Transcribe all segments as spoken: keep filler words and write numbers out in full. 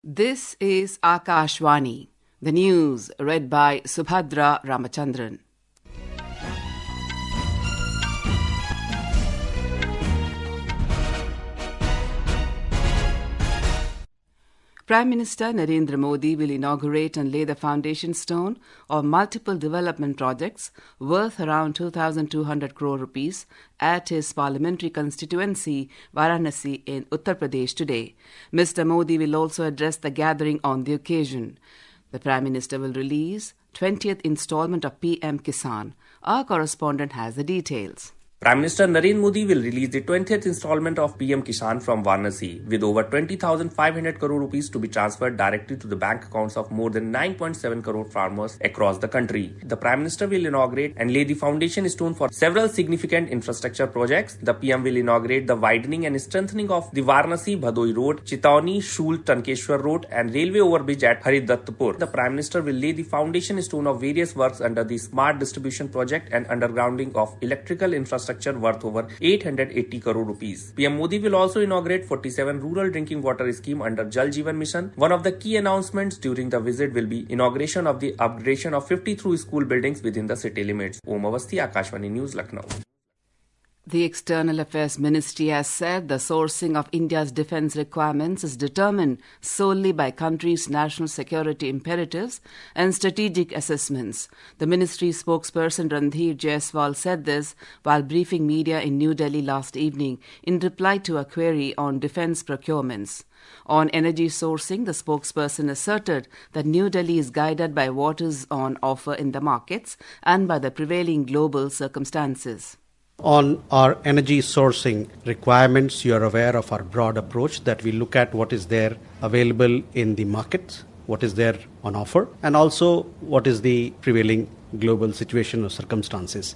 This is Akashvani, the news read by Subhadra Ramachandran. Prime Minister Narendra Modi will inaugurate and lay the foundation stone of multiple development projects worth around two thousand two hundred crore rupees at his parliamentary constituency Varanasi in Uttar Pradesh today. Mister Modi will also address the gathering on the occasion. The Prime Minister will release twentieth installment of P M Kisan. Our correspondent has the details. Prime Minister Narendra Modi will release the twentieth installment of P M Kisan from Varanasi, with over twenty thousand five hundred crore rupees to be transferred directly to the bank accounts of more than nine point seven crore farmers across the country. The Prime Minister will inaugurate and lay the foundation stone for several significant infrastructure projects. The P M will inaugurate the widening and strengthening of the Varanasi-Bhadoi Road, Chitauni-Shul-Tankeshwar Road and railway overbridge at Haridatpur. The Prime Minister will lay the foundation stone of various works under the Smart Distribution Project and undergrounding of electrical infrastructure worth over eight hundred eighty crore rupees. P M Modi will also inaugurate forty-seven rural drinking water scheme under Jal Jeevan Mission. One of the key announcements during the visit will be inauguration of the upgradation of fifty-three school buildings within the city limits. Om Awasthi, Akashvani News, Lucknow. The External Affairs Ministry has said the sourcing of India's defence requirements is determined solely by country's national security imperatives and strategic assessments. The ministry's spokesperson Randhir Jaiswal said this while briefing media in New Delhi last evening in reply to a query on defence procurements. On energy sourcing, the spokesperson asserted that New Delhi is guided by what is on offer in the markets and by the prevailing global circumstances. On our energy sourcing requirements, you are aware of our broad approach that we look at what is there available in the markets, what is there on offer, and also what is the prevailing global situation or circumstances.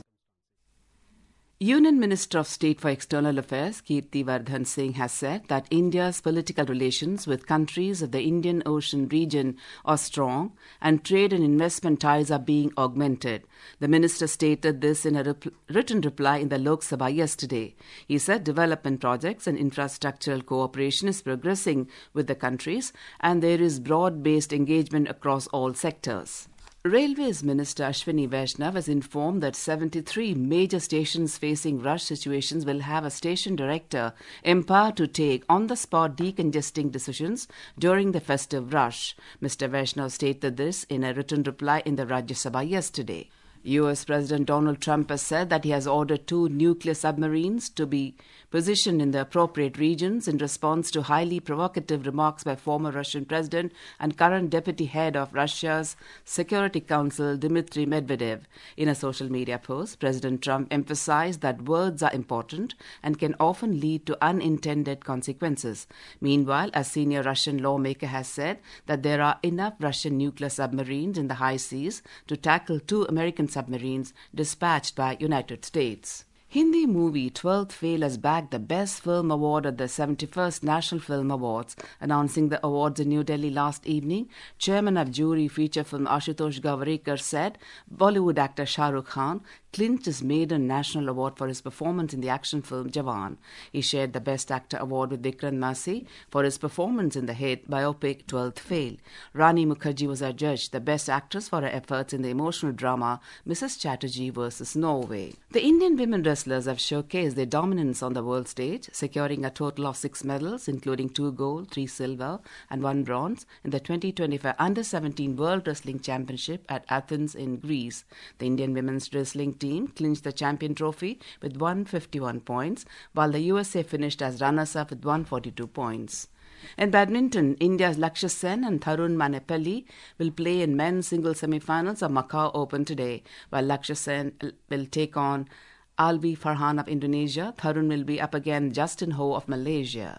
Union Minister of State for External Affairs Kirti Vardhan Singh has said that India's political relations with countries of the Indian Ocean region are strong and trade and investment ties are being augmented. The minister stated this in a rep- written reply in the Lok Sabha yesterday. He said development projects and infrastructural cooperation is progressing with the countries and there is broad-based engagement across all sectors. Railways Minister Ashwini Vaishnav has informed that seventy-three major stations facing rush situations will have a station director empowered to take on-the-spot decongesting decisions during the festive rush. Mister Vaishnav stated this in a written reply in the Rajya Sabha yesterday. U S President Donald Trump has said that he has ordered two nuclear submarines to be positioned in the appropriate regions in response to highly provocative remarks by former Russian president and current deputy head of Russia's Security Council, Dmitry Medvedev. In a social media post, President Trump emphasized that words are important and can often lead to unintended consequences. Meanwhile, a senior Russian lawmaker has said that there are enough Russian nuclear submarines in the high seas to tackle two American submarines dispatched by United States. Hindi movie twelfth Fail has bagged the Best Film Award at the seventy-first National Film Awards. Announcing the awards in New Delhi last evening, Chairman of Jury feature film Ashutosh Gavarekar said Bollywood actor Shah Rukh Khan clinched his maiden national award for his performance in the action film Jawan. He shared the Best Actor award with Vikrant Massey for his performance in the hit biopic twelfth Fail. Rani Mukherjee was adjudged the Best Actress for her efforts in the emotional drama Missus Chatterjee versus Norway. The Indian women wrestlers have showcased their dominance on the world stage, securing a total of six medals, including two gold, three silver, and one bronze in the twenty twenty-five Under seventeen World Wrestling Championship at Athens in Greece. The Indian women's wrestling team team clinched the champion trophy with one hundred fifty-one points, while the U S A finished as runners-up with one hundred forty-two points. In badminton, India's Lakshya Sen and Tharun Manepalli will play in men's singles semi-finals of Macau Open today, while Lakshya Sen will take on Alwi Farhan of Indonesia. Tharun will be up against Justin Ho of Malaysia.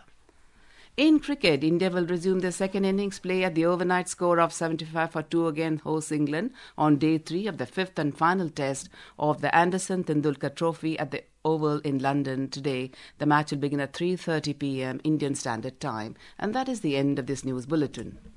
In cricket, India will resume their second innings play at the overnight score of seventy-five for two against host England on day three of the fifth and final test of the Anderson Tendulkar Trophy at the Oval in London today. The match will begin at three thirty p.m. Indian Standard Time. And that is the end of this news bulletin.